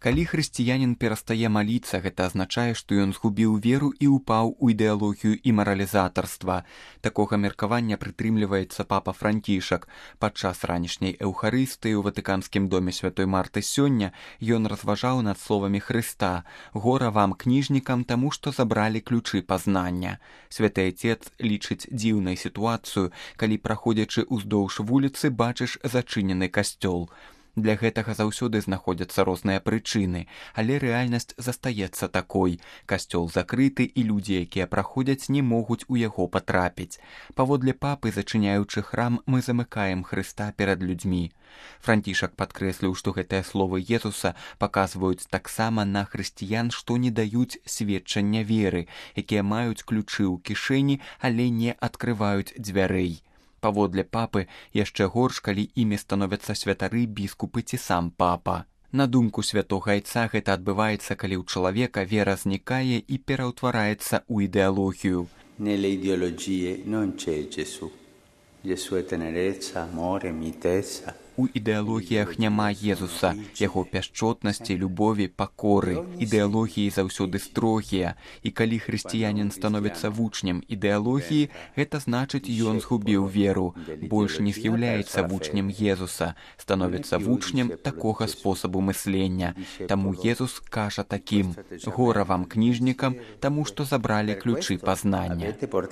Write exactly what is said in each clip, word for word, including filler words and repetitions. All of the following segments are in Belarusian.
Калі хрысціянін перастае маліцца, гэта азначае, што ён згубіў веру і ўпаў у ідэалогію і маралізатарства. Такога меркавання прытрымліваецца папа Францішак. Падчас ранішняй эўхарыстыі ў Ватыканскім доме святой Марты сёння ён разважаў над словамі Хрыста: «Гора вам, кніжнікам, таму, што забралі ключы пазнання». Святы Отец лічыць дзіўнай сітуацыю, калі, праходзячы ўздоўж вуліцы, бачыш зачынены касцёл. Для гэтага заўсёды знаходзяцца розныя прычыны, але рэальнасць застаецца такой. Касцёл закрыты, і людзі, якія праходзяць, не могуць у яго патрапіць. Паводле папы, зачыняючы храм, мы замыкаем Хрыста перад людзьмі. Францішак падкрэсліў, што гэтыя словы Езуса паказваюць таксама на хрысціян, што не даюць сведчання веры, якія маюць ключы ў кішэні, але не адкрываюць дзвярэй. Паводле папы, яшчэ горш, калі імі становяцца святары, біскупы ці сам папа. На думку святога Айца, гэта адбываецца, калі ў чалавека вера знікае і пераўтвараецца ў ідэалогію. Nelle ideologie non c'è Gesù. Gesù è tenerezza, amore, mitezza. У ідэалогіях няма Езуса, яго пяшчотнасці, любові, пакоры. Ідэалогіі заўсёды строгія, і калі хрысціянін становіцца вучнем ідэалогіі, гэта значыць, ён згубіў веру, больш не з'яўляецца вучнем Езуса, становіцца вучнем такога спосабу мыслення. Таму Езус кажа такім: «Гора вам, кніжнікам, таму што забралі ключы пазнання».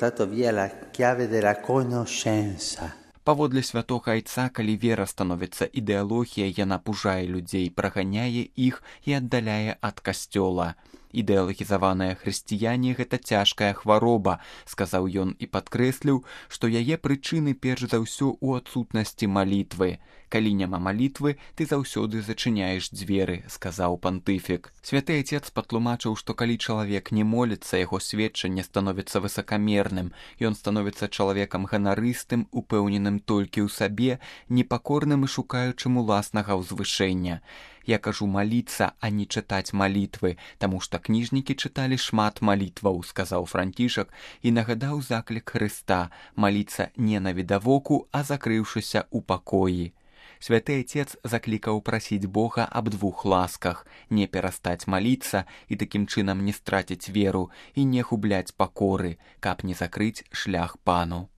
Паводле святога Айца, калі вера становіцца ідэалогіяй, яна пужае людзей, праганяе іх і аддаляе ад касцёла. Ідэалагізаваныя хрысціяне – гэта цяжкая хвароба, сказаў ён і падкрэсліў, што яе прычыны перш за ўсё ў адсутнасці малітвы. Калі няма малітвы, ты заўсёды зачыняеш дзверы, сказаў пантыфік. Святы Отец патлумачыў, што калі чалавек не моліцца, яго сведчанне становіцца высакамерным, ён становіцца чалавекам ганарыстым, упэўненым толькі ў сабе, непакорным і шукаючым уласнага ўзвышэння. Я кажу маліцца, а не чытаць малітвы, таму што кніжнікі чыталі шмат малітваў, сказаў Францішак і нагадаў заклік Хрыста маліцца не на відавоку, а закрыўшыся ў пакоі. Святы Отец заклікаў прасіць Бога аб двух ласках: не перастаць маліцца і такім чынам не страціць веру, і не губляць пакоры, каб не закрыць шлях Пану.